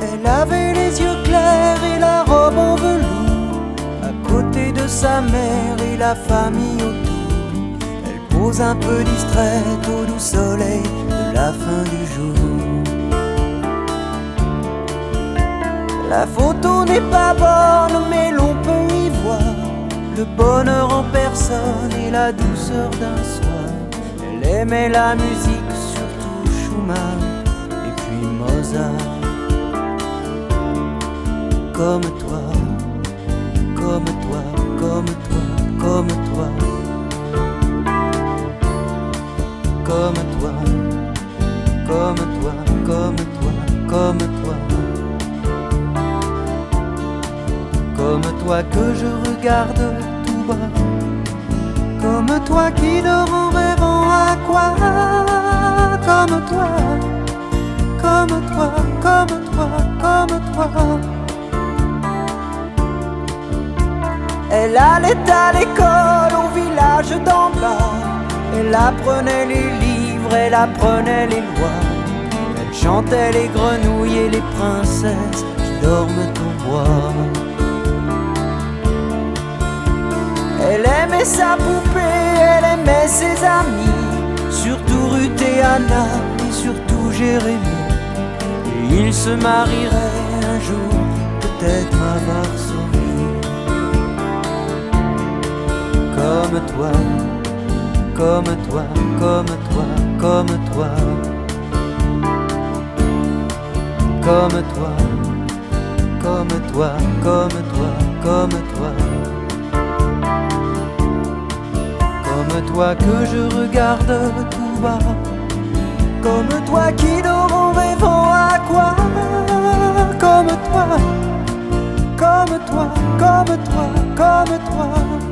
Elle avait les yeux clairs et la robe en velours, à côté de sa mère et la famille autour. Elle pose un peu distraite au doux soleil de la fin du jour. La photo n'est pas bonne, mais l'on peut y voir le bonheur en personne et la douceur d'un soir. Elle aimait la musique, surtout Schumann et puis Mozart. Comme toi, comme toi, comme toi, comme toi, comme toi, comme toi, comme toi, comme toi, comme toi que je regarde tout bas, comme toi qui dort en rêvant à quoi, comme toi, comme toi, comme toi, comme toi. Elle allait à l'école au village d'en bas. Elle apprenait les livres, elle apprenait les lois. Elle chantait les grenouilles et les princesses qui dorment au bois. Elle aimait sa poupée, elle aimait ses amis, surtout Ruth et Anna et surtout Jérémie. Et ils se marieraient un jour, peut-être à Varsovie. Comme toi, comme toi, comme toi, comme toi, comme toi, comme toi, comme toi, comme toi, comme toi que je regarde tout bas, comme toi qui dort en rêvant à quoi, comme toi, comme toi, comme toi, comme toi.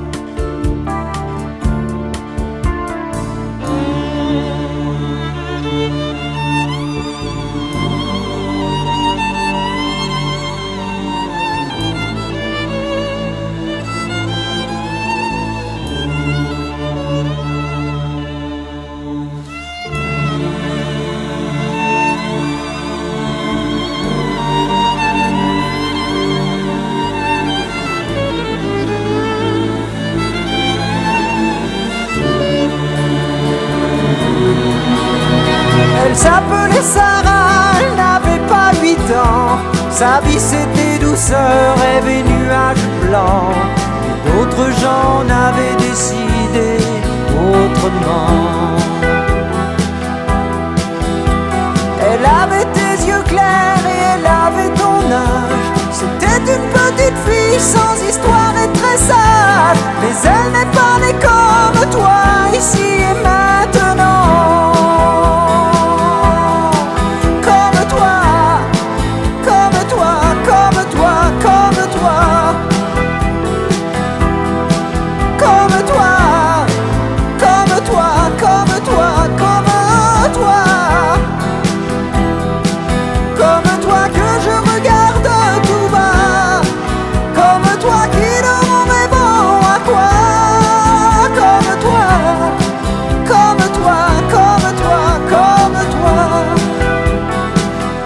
Elle s'appelait Sarah, elle n'avait pas 8 ans. Sa vie c'était douceur, rêve et nuages blancs. Mais d'autres gens avaient décidé autrement. Elle avait tes yeux clairs et elle avait ton âge. C'était une petite fille sans histoire et très sage. Mais elle n'est pas née comme toi, ici et maintenant.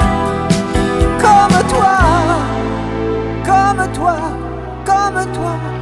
Comme toi,